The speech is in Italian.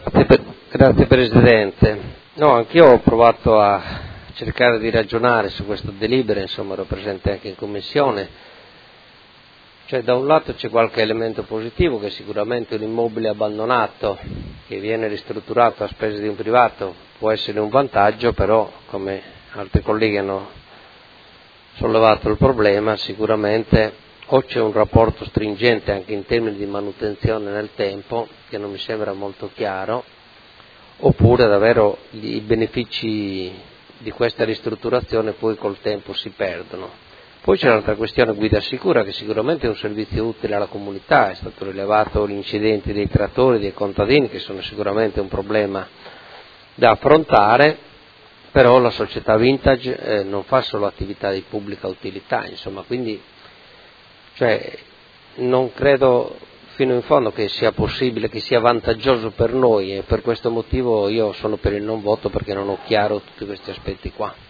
Grazie Presidente. No, anch'io ho provato a cercare di ragionare su questo delibera, insomma ero presente anche in Commissione. Cioè da un lato c'è qualche elemento positivo, che sicuramente un immobile abbandonato che viene ristrutturato a spese di un privato può essere un vantaggio, però come altri colleghi hanno sollevato il problema, sicuramente o c'è un rapporto stringente anche in termini di manutenzione nel tempo, che non mi sembra molto chiaro, oppure davvero i benefici di questa ristrutturazione poi col tempo si perdono. Poi c'è un'altra questione, guida sicura, che sicuramente è un servizio utile alla comunità. È stato rilevato gli incidenti dei trattori, dei contadini, che sono sicuramente un problema da affrontare, però la società Vintage non fa solo attività di pubblica utilità, insomma, quindi non credo fino in fondo che sia possibile, che sia vantaggioso per noi, e per questo motivo io sono per il non voto, perché non ho chiaro tutti questi aspetti qua.